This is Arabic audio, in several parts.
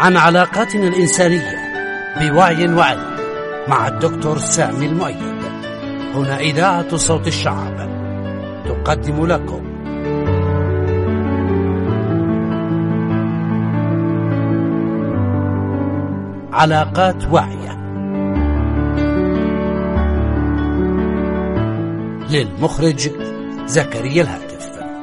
عن علاقاتنا الإنسانية بوعي وعلم مع الدكتور سامي المؤيد. هنا إذاعة صوت الشعب تقدم لكم علاقات واعية للمخرج زكريا الهاتف.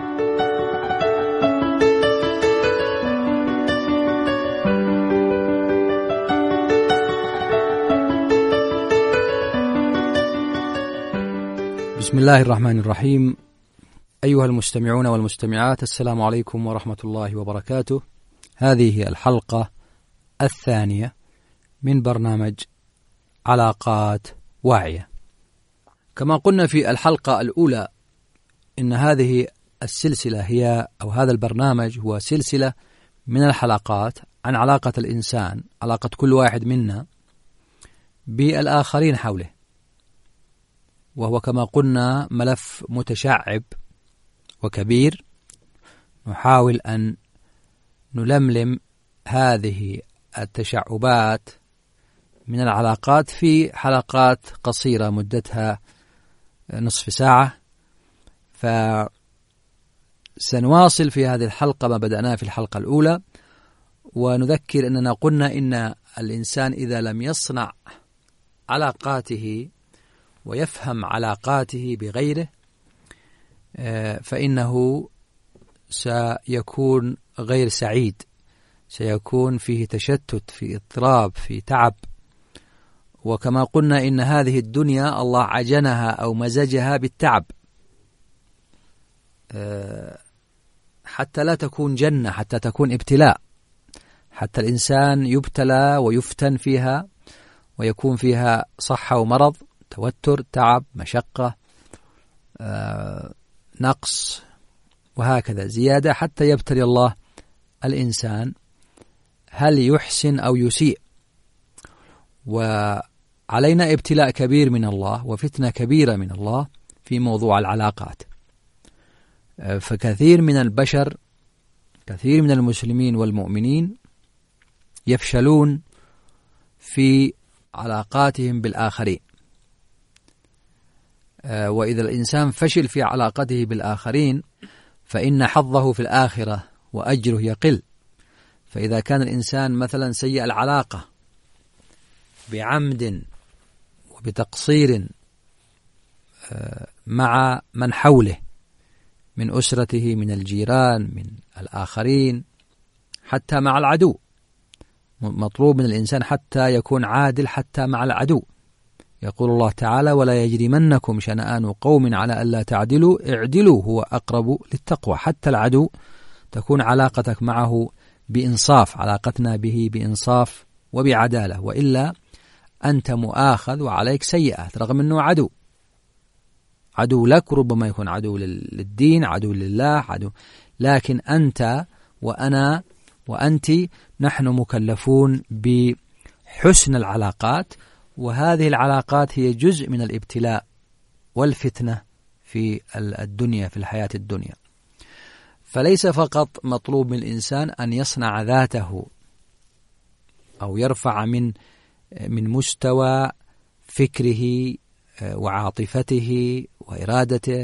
بسم الله الرحمن الرحيم. أيها المستمعون والمستمعات، السلام عليكم ورحمة الله وبركاته. هذه هي الحلقة الثانية من برنامج علاقات واعية. كما قلنا في الحلقة الأولى إن هذه السلسلة هي أو هذا البرنامج هو سلسلة من الحلقات عن علاقة الإنسان، علاقة كل واحد منا بالآخرين حوله، وهو كما قلنا ملف متشعب وكبير. نحاول أن نلملم هذه التشعبات من العلاقات في حلقات قصيرة مدتها نصف ساعة. فسنواصل في هذه الحلقة ما بدأناه في الحلقة الأولى، ونذكر أننا قلنا إن الإنسان إذا لم يصنع علاقاته ويفهم علاقاته بغيره فإنه سيكون غير سعيد، سيكون فيه تشتت، في اضطراب، في تعب. وكما قلنا إن هذه الدنيا الله عجنها أو مزجها بالتعب حتى لا تكون جنة، حتى تكون ابتلاء، حتى الإنسان يبتلى ويفتن فيها ويكون فيها صحة ومرض، توتر، تعب، مشقة، نقص، وهكذا زيادة، حتى يبتلي الله الإنسان هل يحسن أو يسيء. وعلينا ابتلاء كبير من الله وفتنة كبيرة من الله في موضوع العلاقات. فكثير من البشر، كثير من المسلمين والمؤمنين يفشلون في علاقاتهم بالآخرين. وإذا الإنسان فشل في علاقته بالآخرين فإن حظه في الآخرة وأجره يقل. فإذا كان الإنسان مثلا سيء العلاقة بعمد وبتقصير مع من حوله من أسرته، من الجيران، من الآخرين، حتى مع العدو، مطلوب من الإنسان حتى يكون عادل حتى مع العدو. يقول الله تعالى: ولا يجرمنكم شنآن قوم على ألا تعدلوا اعدلوا هو أقرب للتقوى. حتى العدو تكون علاقتك معه بإنصاف، علاقتنا به بإنصاف وبعدالة، وإلا أنت مؤاخذ وعليك سيئة رغم أنه عدو لك، ربما يكون عدو للدين، عدو لله، عدو. لكن أنت وأنا وأنت نحن مكلفون بحسن العلاقات، وهذه العلاقات هي جزء من الابتلاء والفتنة في الدنيا، في الحياة الدنيا. فليس فقط مطلوب من الإنسان أن يصنع ذاته أو يرفع من مستوى فكره وعاطفته وإرادته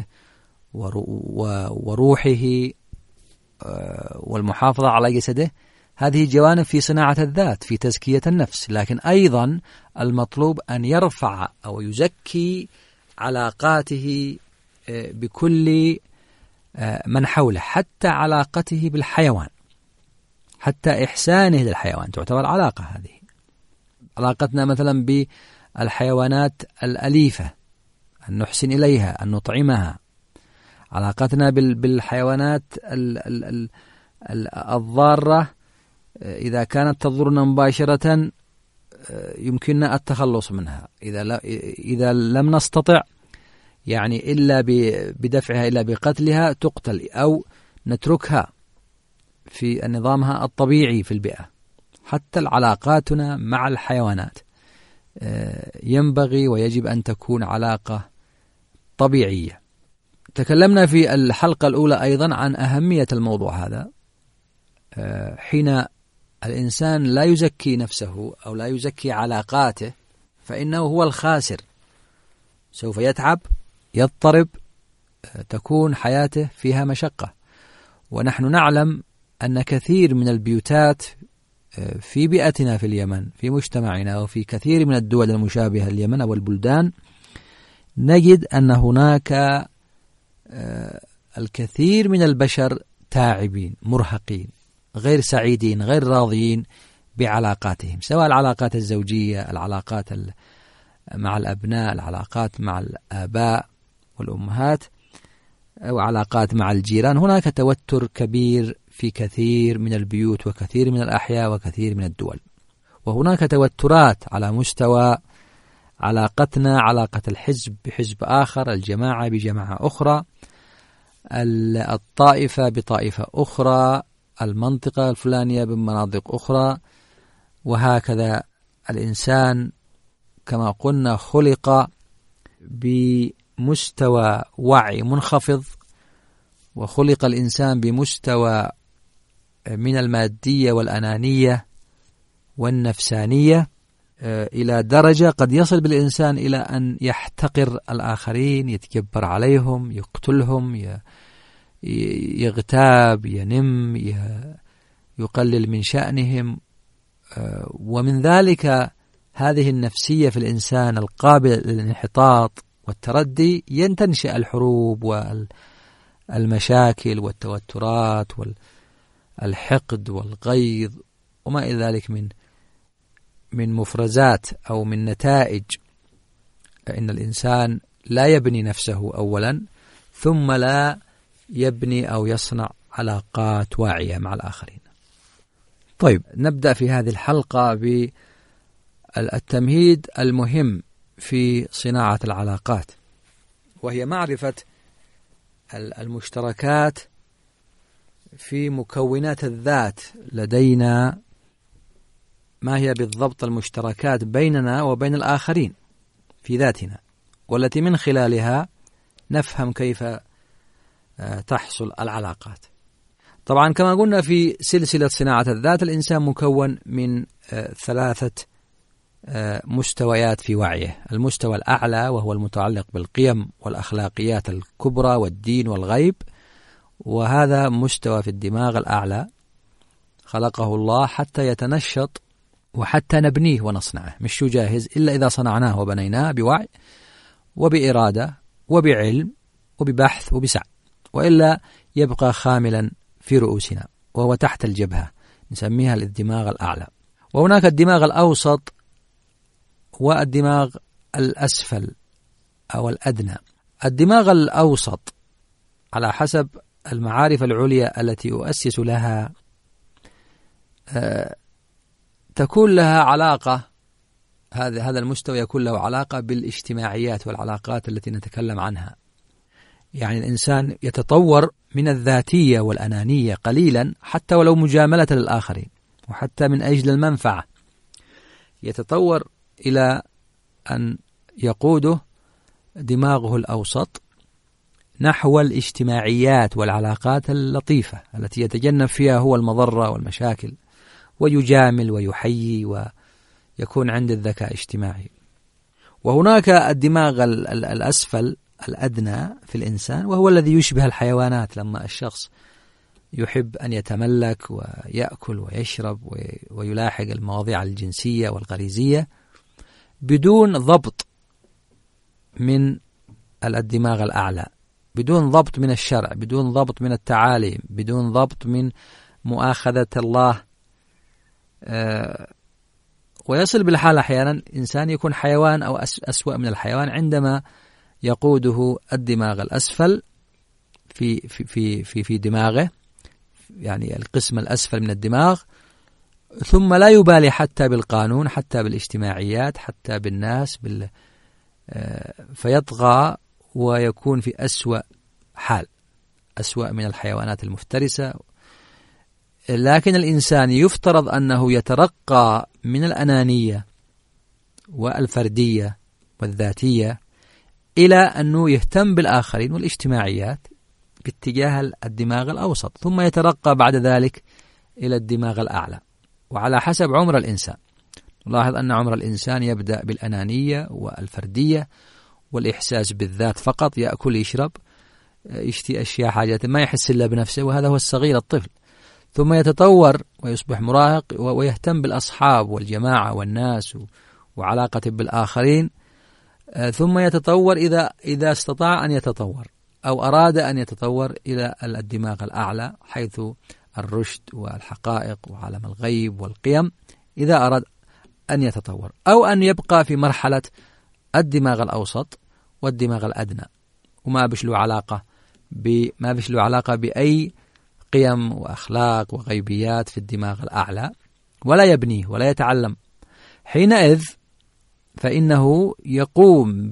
وروحه والمحافظة على جسده. هذه جوانب في صناعة الذات، في تزكية النفس. لكن أيضا المطلوب أن يرفع أو يزكي علاقاته بكل من حوله، حتى علاقته بالحيوان، حتى إحسانه للحيوان تعتبر علاقة. هذه علاقتنا مثلا بالحيوانات الأليفة، أن نحسن إليها، أن نطعمها. علاقتنا بالحيوانات الضارة إذا كانت تضرنا مباشرة يمكننا التخلص منها، إذا لم نستطع يعني إلا بدفعها إلا بقتلها تقتل، أو نتركها في نظامها الطبيعي في البيئة. حتى علاقاتنا مع الحيوانات ينبغي ويجب أن تكون علاقة طبيعية. تكلمنا في الحلقة الأولى أيضا عن أهمية الموضوع هذا حين الإنسان لا يزكي نفسه أو لا يزكي علاقاته فإنه هو الخاسر، سوف يتعب، يضطرب، تكون حياته فيها مشقة. ونحن نعلم أن كثير من البيوتات في بيئتنا في اليمن، في مجتمعنا وفي كثير من الدول المشابهة لليمن أو البلدان، نجد أن هناك الكثير من البشر تعبين، مرهقين، غير سعيدين، غير راضيين بعلاقاتهم، سواء العلاقات الزوجية، العلاقات مع الأبناء، العلاقات مع الآباء والأمهات، أو علاقات مع الجيران. هناك توتر كبير في كثير من البيوت وكثير من الأحياء وكثير من الدول، وهناك توترات على مستوى علاقتنا، علاقة الحزب بحزب آخر، الجماعة بجماعة أخرى، الطائفة بطائفة أخرى، المنطقة الفلانية بمناطق أخرى، وهكذا. الإنسان كما قلنا خلق بمستوى وعي منخفض، وخلق الإنسان بمستوى من المادية والأنانية والنفسانية إلى درجة قد يصل بالإنسان إلى أن يحتقر الآخرين، يتكبر عليهم، يقتلهم، يغتاب، ينم، يقلل من شأنهم. ومن ذلك هذه النفسية في الإنسان القابل للانحطاط والتردي تنشأ الحروب والمشاكل والتوترات والحقد والغيظ وما إلى ذلك من مفرزات أو من نتائج. إن الإنسان لا يبني نفسه أولا، ثم لا يبني أو يصنع علاقات واعية مع الآخرين. طيب، نبدأ في هذه الحلقة بالتمهيد المهم في صناعة العلاقات، وهي معرفة المشتركات في مكونات الذات لدينا. ما هي بالضبط المشتركات بيننا وبين الآخرين في ذاتنا، والتي من خلالها نفهم كيف تحصل العلاقات. طبعا كما قلنا في سلسلة صناعة الذات، الإنسان مكون من 3 مستويات في وعيه. المستوى الأعلى وهو المتعلق بالقيم والأخلاقيات الكبرى والدين والغيب، وهذا مستوى في الدماغ الأعلى خلقه الله حتى يتنشط وحتى نبنيه ونصنعه، مش جاهز إلا إذا صنعناه وبنيناه بوعي وبإرادة وبعلم وببحث وبسعي، وإلا يبقى خاملا في رؤوسنا وهو تحت الجبهة، نسميها الدماغ الأعلى. وهناك الدماغ الأوسط والدماغ الأسفل أو الأدنى. الدماغ الأوسط على حسب المعارف العليا التي أؤسس لها تكون لها علاقة، هذا المستوى يكون له علاقة بالاجتماعيات والعلاقات التي نتكلم عنها. يعني الإنسان يتطور من الذاتية والأنانية قليلا، حتى ولو مجاملة للآخرين وحتى من أجل المنفعة، يتطور إلى أن يقوده دماغه الأوسط نحو الاجتماعيات والعلاقات اللطيفة التي يتجنب فيها هو المضرة والمشاكل، ويجامل ويحيي ويكون عند الذكاء اجتماعي. وهناك الدماغ الأسفل الأدنى في الإنسان، وهو الذي يشبه الحيوانات، لما الشخص يحب أن يتملك ويأكل ويشرب ويلاحق المواضيع الجنسية والغريزية بدون ضبط من الدماغ الأعلى، بدون ضبط من الشرع، بدون ضبط من التعاليم، بدون ضبط من مؤاخذة الله، ويصل بالحال أحيانا إنسان يكون حيوان أو أسوأ من الحيوان عندما يقوده الدماغ الأسفل في دماغه، يعني القسم الأسفل من الدماغ، ثم لا يبالي حتى بالقانون، حتى بالاجتماعيات، حتى بالناس، فيطغى ويكون في أسوأ حال، أسوأ من الحيوانات المفترسة. لكن الإنسان يفترض أنه يترقى من الأنانية والفردية والذاتية إلى أنه يهتم بالآخرين والاجتماعيات باتجاه الدماغ الأوسط، ثم يترقى بعد ذلك إلى الدماغ الأعلى. وعلى حسب عمر الإنسان. نلاحظ أن عمر الإنسان يبدأ بالأنانية والفردية والإحساس بالذات فقط، يأكل يشرب يشتي أشياء حاجات ما يحس إلا بنفسه، وهذا هو الصغير الطفل. ثم يتطور ويصبح مراهق ويهتم بالأصحاب والجماعة والناس وعلاقته بالآخرين. ثم يتطور إذا استطاع أن يتطور أو أراد أن يتطور إلى الدماغ الأعلى، حيث الرشد والحقائق وعالم الغيب والقيم، إذا أراد أن يتطور، أو أن يبقى في مرحلة الدماغ الأوسط والدماغ الأدنى، وما بش له علاقة بأي قيم وأخلاق وغيبيات في الدماغ الأعلى، ولا يبنيه ولا يتعلم. حينئذ فإنه يقوم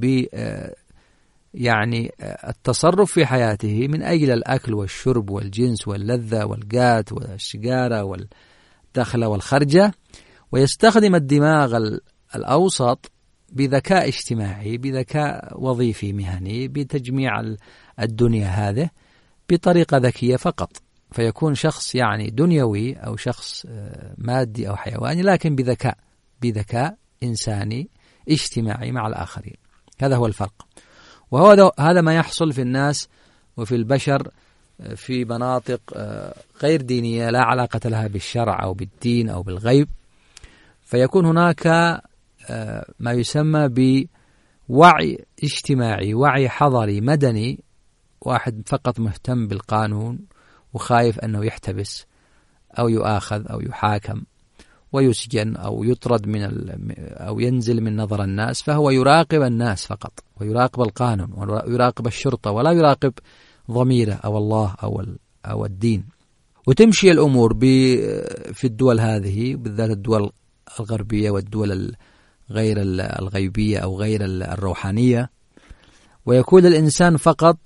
التصرف في حياته من أجل الأكل والشرب والجنس واللذة والقات والشجارة والدخلة والخرجة، ويستخدم الدماغ الأوسط بذكاء اجتماعي، بذكاء وظيفي مهني، بتجميع الدنيا هذه بطريقة ذكية فقط، فيكون شخص دنيوي أو شخص مادي أو حيواني، لكن بذكاء إنساني اجتماعي مع الآخرين. هذا هو الفرق، وهذا ما يحصل في الناس وفي البشر في مناطق غير دينية لا علاقة لها بالشرع أو بالدين أو بالغيب. فيكون هناك ما يسمى بوعي اجتماعي، وعي حضري مدني، واحد فقط مهتم بالقانون وخايف أنه يحتبس أو يؤاخذ أو يحاكم ويسجن أو يطرد أو ينزل من نظر الناس، فهو يراقب الناس فقط، ويراقب القانون ويراقب الشرطة، ولا يراقب ضميره أو الله أو الدين. وتمشي الأمور في الدول هذه، بالذات الدول الغربية والدول غير الغيبية أو غير الروحانية، ويكون الإنسان فقط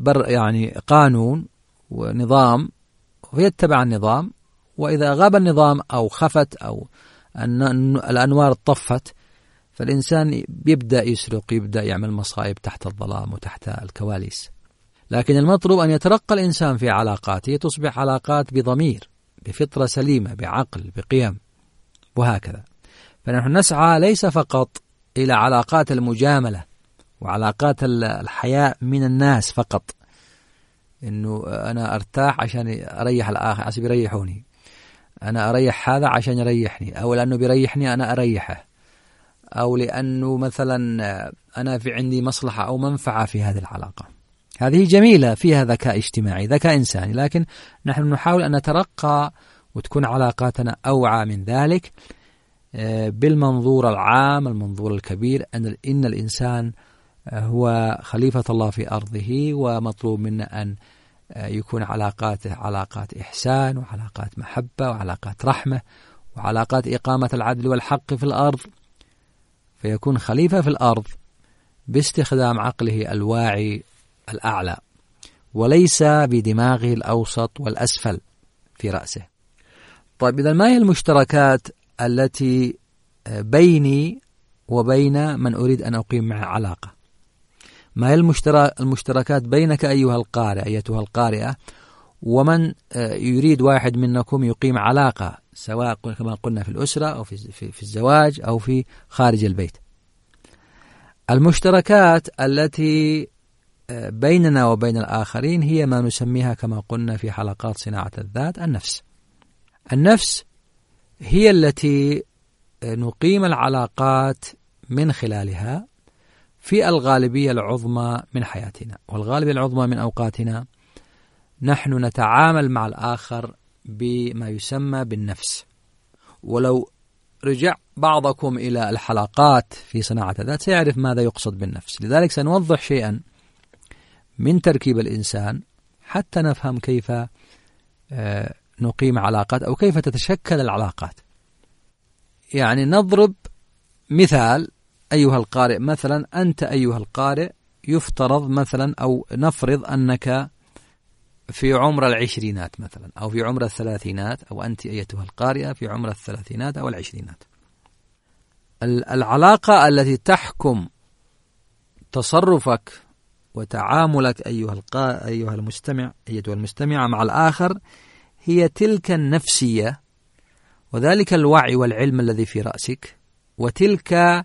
قانون ونظام ويتبع النظام، وإذا غاب النظام أو خفت أو الأنوار طفت، فالإنسان يبدأ يسرق، يبدأ يعمل مصائب تحت الظلام وتحت الكواليس. لكن المطلوب أن يترقى الإنسان في علاقاته، تصبح علاقات بضمير، بفطرة سليمة، بعقل، بقيم، وهكذا. فنحن نسعى ليس فقط إلى علاقات المجاملة وعلاقات الحياء من الناس فقط، إنه أنا أرتاح عشان أريح الآخر عشان يريحوني، أنا أريح هذا عشان يريحني، أو لأنه بيريحني أنا أريحه، أو لأنه مثلا أنا في عندي مصلحة أو منفعة في هذه العلاقة. هذه جميلة، فيها ذكاء اجتماعي، ذكاء إنساني، لكن نحن نحاول أن نترقى وتكون علاقاتنا أوعى من ذلك بالمنظور العام، المنظور الكبير، إن الإنسان هو خليفة الله في أرضه، ومطلوب منا أن يكون علاقاته علاقات إحسان وعلاقات محبة وعلاقات رحمة وعلاقات إقامة العدل والحق في الأرض، فيكون خليفة في الأرض باستخدام عقله الواعي الأعلى، وليس بدماغه الأوسط والأسفل في رأسه. طيب، إذا ما هي المشتركات التي بيني وبين من أريد أن أقيم معه علاقة؟ ما هي المشتركات بينك أيها القارئ، أيتها القارئة، ومن يريد واحد منكم يقيم علاقة، سواء كما قلنا في الأسرة أو في الزواج أو في خارج البيت؟ المشتركات التي بيننا وبين الآخرين هي ما نسميها كما قلنا في حلقات صناعة الذات النفس هي التي نقيم العلاقات من خلالها في الغالبية العظمى من حياتنا، والغالبية العظمى من أوقاتنا نحن نتعامل مع الآخر بما يسمى بالنفس. ولو رجع بعضكم إلى الحلقات في صناعة الذات سيعرف ماذا يقصد بالنفس، لذلك سنوضح شيئا من تركيب الإنسان حتى نفهم كيف نقيم علاقات أو كيف تتشكل العلاقات. يعني نضرب مثال أيها القارئ، مثلا أنت أيها القارئ يفترض مثلا أو نفرض أنك في عمر العشرينات مثلا، أو في عمر الثلاثينات، أو أنت أيتها القارئة في عمر الثلاثينات أو العشرينات. العلاقة التي تحكم تصرفك وتعاملك أيها المستمع، أيتها المستمعة مع الآخر، هي تلك النفسية وذلك الوعي والعلم الذي في رأسك، وتلك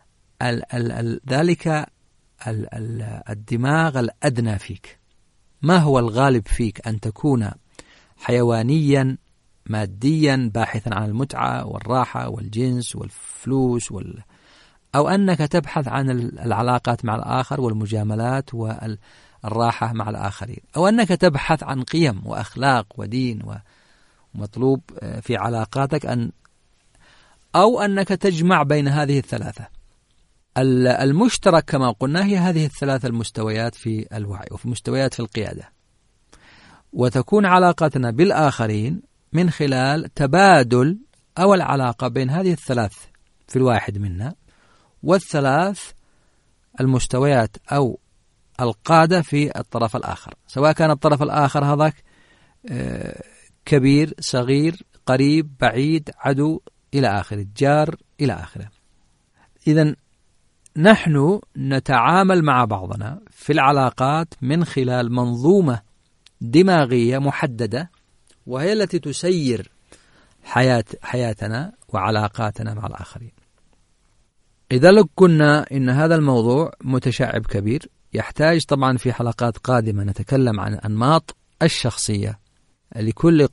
ذلك الدماغ الأدنى فيك. ما هو الغالب فيك؟ أن تكون حيوانيا ماديا باحثا عن المتعة والراحة والجنس والفلوس أو أنك تبحث عن العلاقات مع الآخر والمجاملات والراحة مع الآخرين، أو أنك تبحث عن قيم وأخلاق ودين ومطلوب في علاقاتك أو أنك تجمع بين هذه الثلاثة. المشترك كما قلنا هي هذه الثلاثة المستويات في الوعي وفي مستويات في القيادة، وتكون علاقتنا بالآخرين من خلال تبادل أو العلاقة بين هذه الثلاث في الواحد منا، والثلاث المستويات أو القادة في الطرف الآخر، سواء كان الطرف الآخر هذاك كبير صغير قريب بعيد عدو إلى آخره، جار إلى آخره. إذن نحن نتعامل مع بعضنا في العلاقات من خلال منظومة دماغية محددة، وهي التي تسير حياتنا وعلاقاتنا مع الآخرين. إذا لو كنا إن هذا الموضوع متشعب كبير، يحتاج طبعا في حلقات قادمة نتكلم عن أنماط الشخصية لكل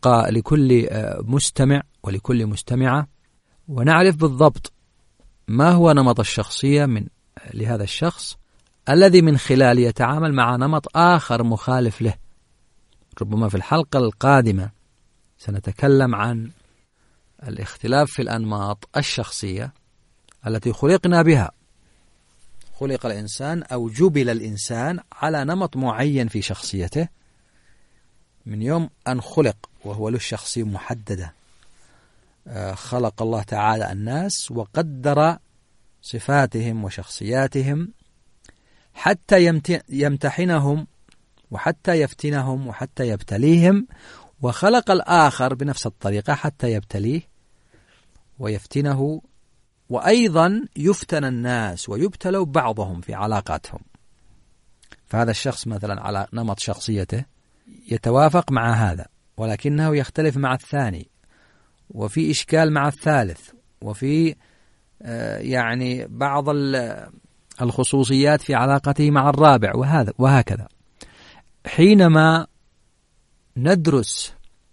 مستمع ولكل مستمعة، ونعرف بالضبط ما هو نمط الشخصية لهذا الشخص الذي من خلاله يتعامل مع نمط آخر مخالف له. ربما في الحلقة القادمة سنتكلم عن الاختلاف في الأنماط الشخصية التي خلقنا بها. خلق الإنسان أو جبل الإنسان على نمط معين في شخصيته من يوم أن خلق، وهو له شخصية محددة. خلق الله تعالى الناس وقدر صفاتهم وشخصياتهم حتى يمتحنهم وحتى يفتنهم وحتى يبتليهم، وخلق الآخر بنفس الطريقة حتى يبتليه ويفتنه، وأيضا يفتن الناس ويبتلوا بعضهم في علاقاتهم. فهذا الشخص مثلا على نمط شخصيته يتوافق مع هذا، ولكنه يختلف مع الثاني، وفي إشكال مع الثالث، وفي يعني بعض الخصوصيات في علاقته مع الرابع، وهكذا. حينما ندرس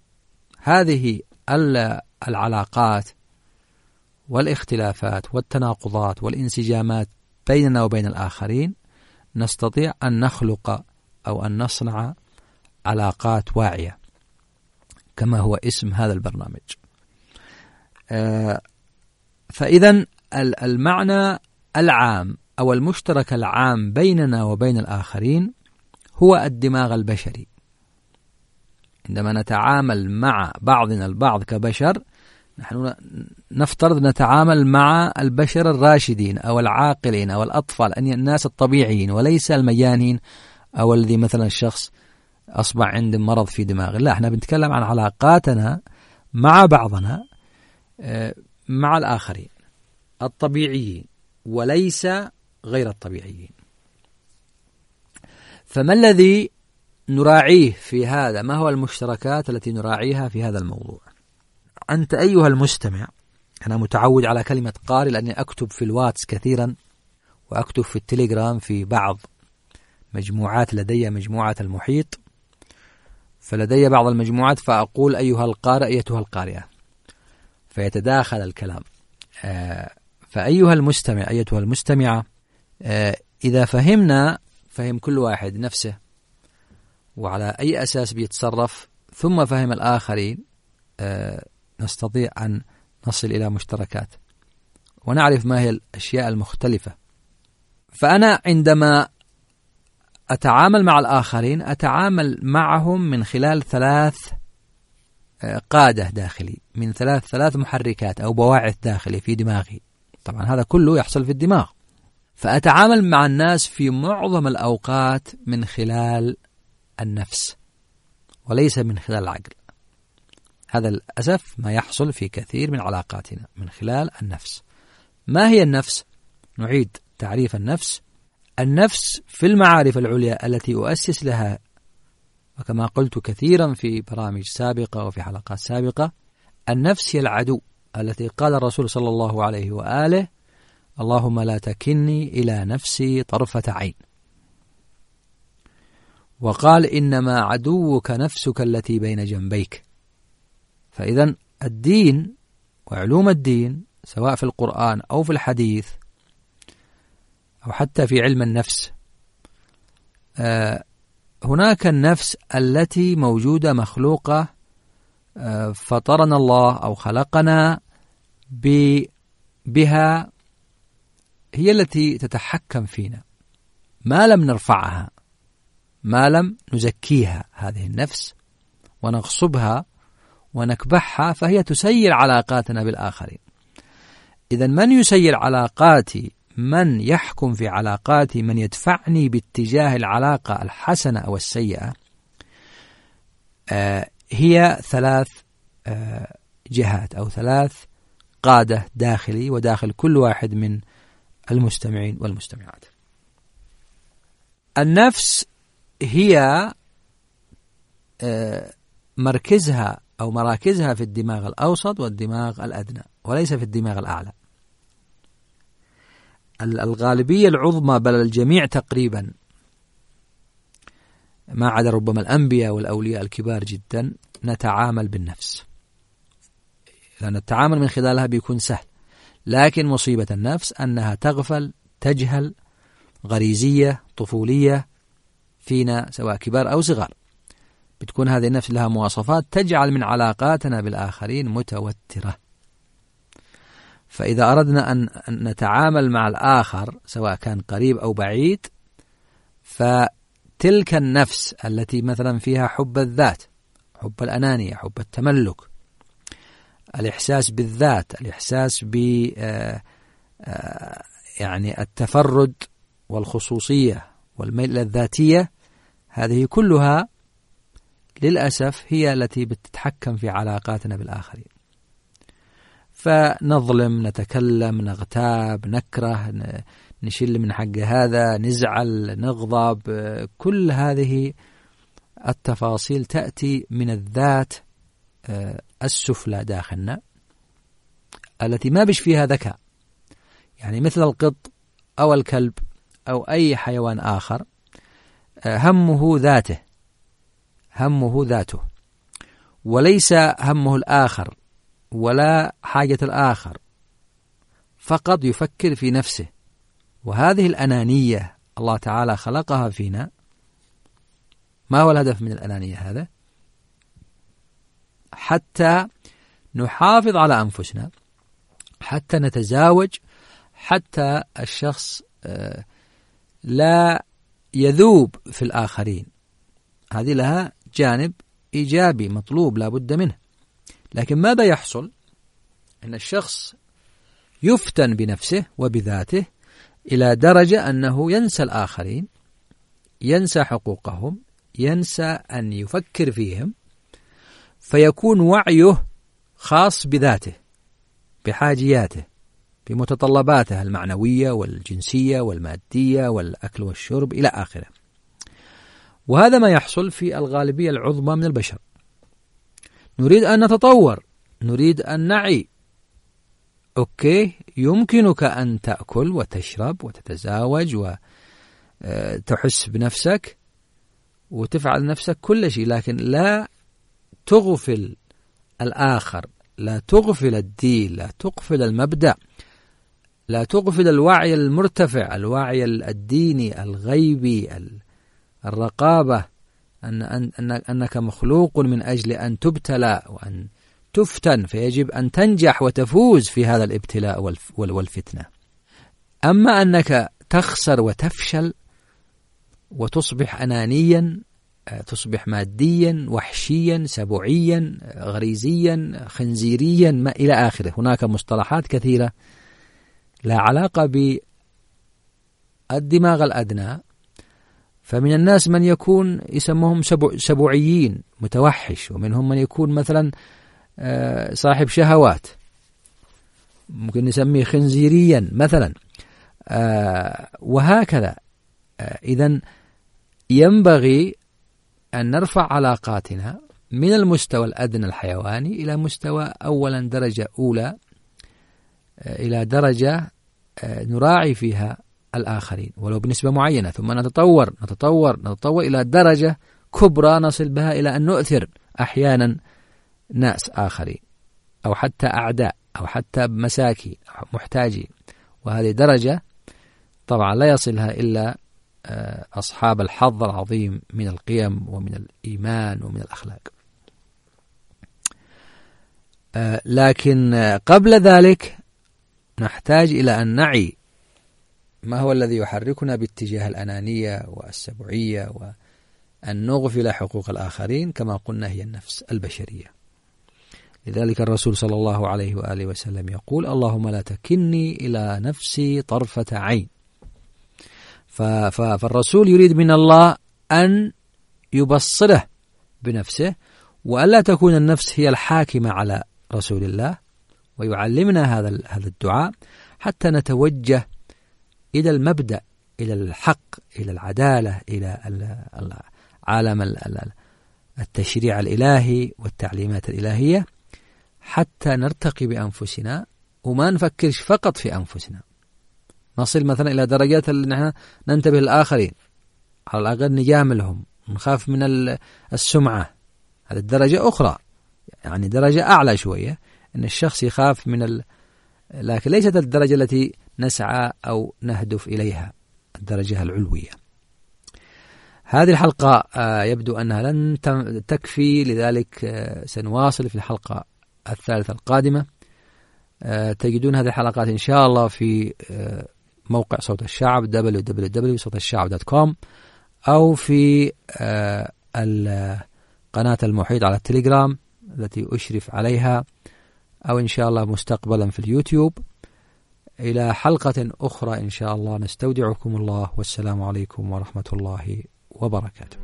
هذه العلاقات والاختلافات والتناقضات والانسجامات بيننا وبين الآخرين، نستطيع أن نخلق أو أن نصنع علاقات واعية كما هو اسم هذا البرنامج. فإذا المعنى العام أو المشترك العام بيننا وبين الآخرين هو الدماغ البشري. عندما نتعامل مع بعضنا البعض كبشر، نحن نفترض نتعامل مع البشر الراشدين أو العاقلين أو الأطفال، أن الناس الطبيعيين، وليس المجانين أو الذي مثلا الشخص أصبح عنده مرض في دماغه. لا، احنا بنتكلم عن علاقاتنا مع بعضنا مع الآخرين الطبيعيين وليس غير الطبيعيين. فما الذي نراعيه في هذا؟ ما هو المشتركات التي نراعيها في هذا الموضوع؟ أنت أيها المستمع، أنا متعود على كلمة قارئ لأني أكتب في الواتس كثيرا وأكتب في التليجرام في بعض مجموعات، لدي مجموعة المحيط، فلدي بعض المجموعات فأقول أيها القارئ أيتها القارئة، فيتداخل الكلام. فأيها المستمع أيتها المستمعة، إذا فهمنا فهم كل واحد نفسه وعلى أي أساس بيتصرف، ثم فهم الآخرين، نستطيع أن نصل إلى مشتركات ونعرف ما هي الأشياء المختلفة. فأنا عندما أتعامل مع الآخرين أتعامل معهم من خلال ثلاث قادة داخلي، من ثلاث محركات أو بواعث داخلي في دماغي. طبعا هذا كله يحصل في الدماغ. فأتعامل مع الناس في معظم الأوقات من خلال النفس وليس من خلال العقل. هذا للأسف ما يحصل في كثير من علاقاتنا من خلال النفس. ما هي النفس؟ نعيد تعريف النفس. النفس في المعارف العليا التي أؤسس لها، وكما قلت كثيرا في برامج سابقة وفي حلقات سابقة، النفس هي العدو التي قال الرسول صلى الله عليه وآله: اللهم لا تكلني إلى نفسي طرفة عين. وقال: إنما عدوك نفسك التي بين جنبيك. فإذا الدين وعلوم الدين سواء في القرآن أو في الحديث أو حتى في علم النفس، هناك النفس التي موجودة مخلوقة، فطرنا الله أو خلقنا بها، هي التي تتحكم فينا ما لم نرفعها، ما لم نزكيها. هذه النفس ونغصبها ونكبحها فهي تسير علاقاتنا بالآخرين. إذن من يسير علاقاتي، من يحكم في علاقاتي، من يدفعني باتجاه العلاقة الحسنة أو السيئة، هي 3 جهات أو 3 قادة داخلي وداخل كل واحد من المستمعين والمستمعات. النفس هي مركزها أو مراكزها في الدماغ الأوسط والدماغ الأدنى، وليس في الدماغ الأعلى. الغالبية العظمى بل الجميع تقريبا، ما عدا ربما الأنبياء والأولياء الكبار جدا، نتعامل بالنفس، لأن التعامل من خلالها بيكون سهل. لكن مصيبة النفس أنها تغفل، تجهل، غريزية، طفولية فينا سواء كبار أو صغار. بتكون هذه النفس لها مواصفات تجعل من علاقاتنا بالآخرين متوترة. فإذا أردنا أن نتعامل مع الآخر سواء كان قريب أو بعيد، فتلك النفس التي مثلا فيها حب الذات، حب الأنانية، حب التملك، الإحساس بالذات، الإحساس ب يعني التفرد والخصوصية والميل الذاتية، هذه كلها للأسف هي التي بتتحكم في علاقاتنا بالآخرين. فنظلم، نتكلم، نغتاب، نكره، نشل من حق هذا، نزعل، نغضب، كل هذه التفاصيل تأتي من الذات السفلى داخلنا التي ما بش فيها ذكاء. يعني مثل القط أو الكلب أو أي حيوان آخر، همه ذاته، همه ذاته، وليس همه الآخر ولا حاجة الآخر، فقط يفكر في نفسه. وهذه الأنانية الله تعالى خلقها فينا. ما هو الهدف من الأنانية هذا؟ حتى نحافظ على أنفسنا، حتى نتزاوج، حتى الشخص لا يذوب في الآخرين. هذه لها جانب إيجابي مطلوب لا بد منه. لكن ماذا يحصل؟ أن الشخص يفتن بنفسه وبذاته إلى درجة أنه ينسى الآخرين، ينسى حقوقهم، ينسى أن يفكر فيهم، فيكون وعيه خاص بذاته، بحاجياته، بمتطلباته المعنوية والجنسية والمادية والأكل والشرب إلى آخره. وهذا ما يحصل في الغالبية العظمى من البشر. نريد أن نتطور، نريد أن نعي. أوكي، يمكنك أن تأكل وتشرب وتتزاوج وتحس بنفسك وتفعل نفسك كل شيء، لكن لا تغفل الآخر، لا تغفل الدين، لا تغفل المبدأ، لا تغفل الوعي المرتفع، الوعي الديني الغيبي، الرقابة، أنك مخلوق من أجل أن تبتلى وأن تفتن، فيجب أن تنجح وتفوز في هذا الابتلاء والفتنة. أما أنك تخسر وتفشل وتصبح أنانيا، تصبح ماديا، وحشيا، سبوعيا، غريزيا، خنزيريا، ما إلى آخره. هناك مصطلحات كثيرة لا علاقة بالدماغ الأدنى. فمن الناس من يكون يسموهم سبوعيين متوحش، ومنهم من يكون مثلا صاحب شهوات، ممكن نسميه خنزيريا مثلا، وهكذا. إذن ينبغي أن نرفع علاقاتنا من المستوى الأدنى الحيواني إلى مستوى أولا درجة أولى، إلى درجة نراعي فيها الآخرين ولو بنسبة معينة، ثم نتطور إلى درجة كبرى نصل بها إلى أن نؤثر أحيانا ناس آخرين أو حتى أعداء أو حتى مساكين أو محتاجين، وهذه درجة طبعا لا يصلها إلا أصحاب الحظ العظيم من القيم ومن الإيمان ومن الأخلاق. لكن قبل ذلك نحتاج إلى أن نعي ما هو الذي يحركنا باتجاه الأنانية والسبعية وأن نغفل حقوق الآخرين. كما قلنا هي النفس البشرية. لذلك الرسول صلى الله عليه وآله وسلم يقول: اللهم لا تكلني إلى نفسي طرفة عين. فالرسول يريد من الله أن يبصره بنفسه، وألا تكون النفس هي الحاكمة على رسول الله، ويعلمنا هذا الدعاء حتى نتوجه إلى المبدأ، إلى الحق، إلى العدالة، إلى عالم التشريع الإلهي والتعليمات الإلهية، حتى نرتقي بأنفسنا وما نفكرش فقط في أنفسنا. نصل مثلا إلى درجات اللي نحن ننتبه للآخرين، على الأقل نجاملهم، نخاف من السمعة. هذه الدرجة أخرى، يعني درجة أعلى شوية، أن الشخص يخاف من لكن ليست الدرجة التي نسعى أو نهدف إليها، الدرجة العلوية. هذه الحلقة يبدو أنها لن تكفي، لذلك سنواصل في الحلقة الثالثة القادمة. تجدون هذه الحلقات إن شاء الله في موقع صوت الشعب www.صوتالشعب.com، أو في قناة المحيط على التليجرام التي أشرف عليها، أو إن شاء الله مستقبلا في اليوتيوب. إلى حلقة أخرى إن شاء الله، نستودعكم الله، والسلام عليكم ورحمة الله وبركاته.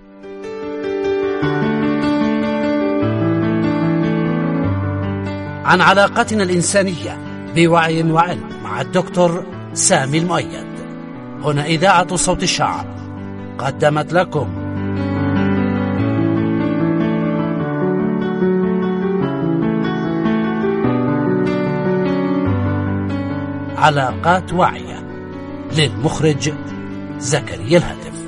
عن علاقتنا الإنسانية بوعي وعلم مع الدكتور سامي المؤيد. هنا إذاعة صوت الشعب قدمت لكم علاقات واعية، للمخرج زكريا الهاتف.